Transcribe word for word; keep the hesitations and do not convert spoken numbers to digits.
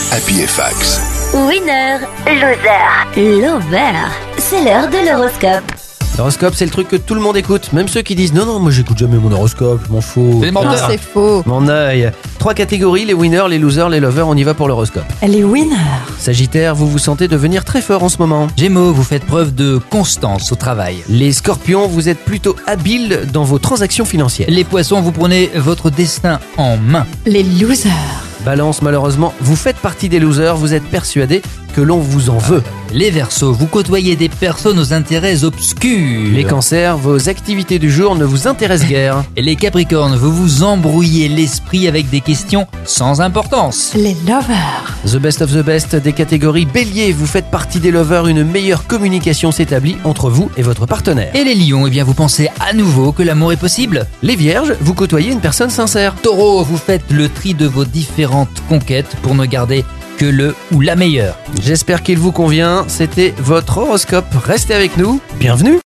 Happy F A Q. Winner, loser, lover. C'est l'heure de l'horoscope. L'horoscope, c'est le truc que tout le monde écoute, même ceux qui disent non, non, moi j'écoute jamais mon horoscope, je m'en fous. C'est Non, menteur. c'est faux. Mon œil. Trois catégories, les winners, les losers, les lovers, on y va pour l'horoscope. Les winners. Sagittaire, vous vous sentez devenir très fort en ce moment. Gémeaux, vous faites preuve de constance au travail. Les scorpions, vous êtes plutôt habiles dans vos transactions financières. Les poissons, vous prenez votre destin en main. Les losers. Balance, malheureusement, vous faites partie des losers, vous êtes persuadés que l'on vous en veut. Les Verseaux, vous côtoyez des personnes aux intérêts obscurs. Les cancers, vos activités du jour ne vous intéressent guère. Et les Capricornes, vous vous embrouillez l'esprit avec des questions sans importance. Les lovers. The best of the best des catégories Bélier, vous faites partie des lovers, une meilleure communication s'établit entre vous et votre partenaire. Et les Lions, eh bien vous pensez à nouveau que l'amour est possible. Les Vierges, vous côtoyez une personne sincère. Taureau, vous faites le tri de vos différentes conquêtes pour ne garder que le ou la meilleure. J'espère qu'il vous convient, c'était votre horoscope. Restez avec nous, bienvenue.